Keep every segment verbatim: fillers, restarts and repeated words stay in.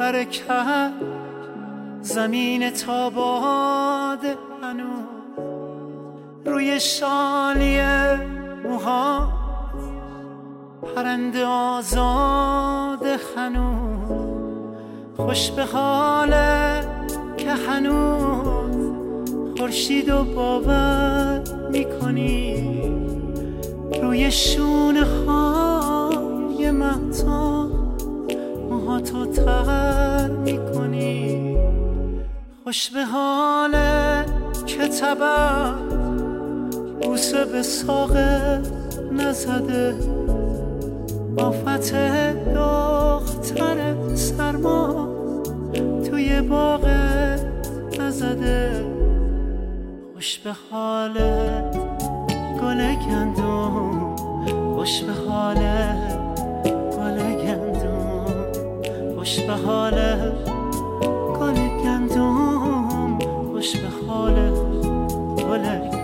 برکت زمین تاباد هنوز روی شالی موها پرنده آزاد هنوز خوش به حاله که هنوز خورشید و باور میکنی روی شونه های مهتاب موهاتو تر میکنی خوش به حاله که طبع بوسه به ساقه نزده آفت دختر سرما توی باغ نزده خوش به حالت گل گندم خوش به حالت گل گندم خوش به حالت گل گندم خوش به حالت گل گندم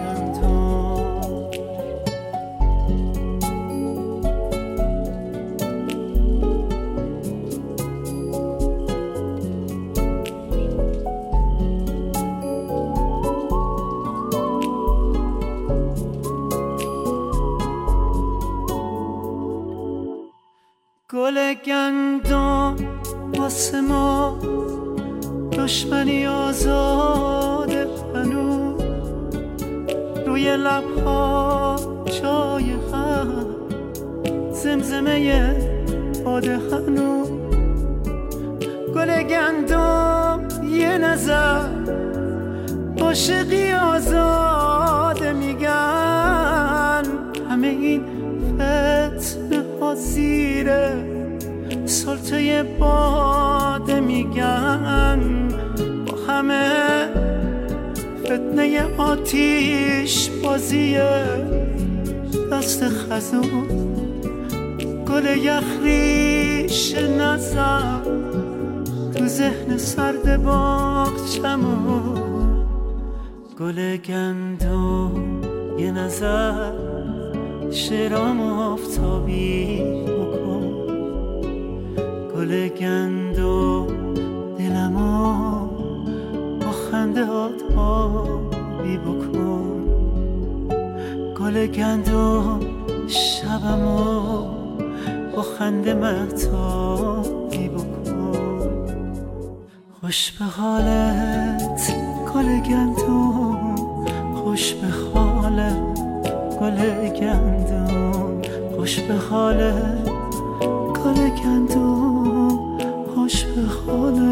گل گندم واسه ما دشمنی آزاده هنوز روی لبها جای هم زمزمه باده هنوز گل گندم یه نظر عاشقی آزاده میگن همه این فتنه ها زیره سلطه باده میگن با همه فتنه آتیش بازیه دست خزون گل یخریش نزن تو ذهن سرد باغچمون گل گندم یه نظر شرام آفتابی بکن گل گندم دلمو با خنده هات آبی بکن گل گندم شبمو با خنده مهتابی بکن خوش به حالت گل گندم خوش به حالت گل گندم خوش به حالت گل گندم خوش به حالت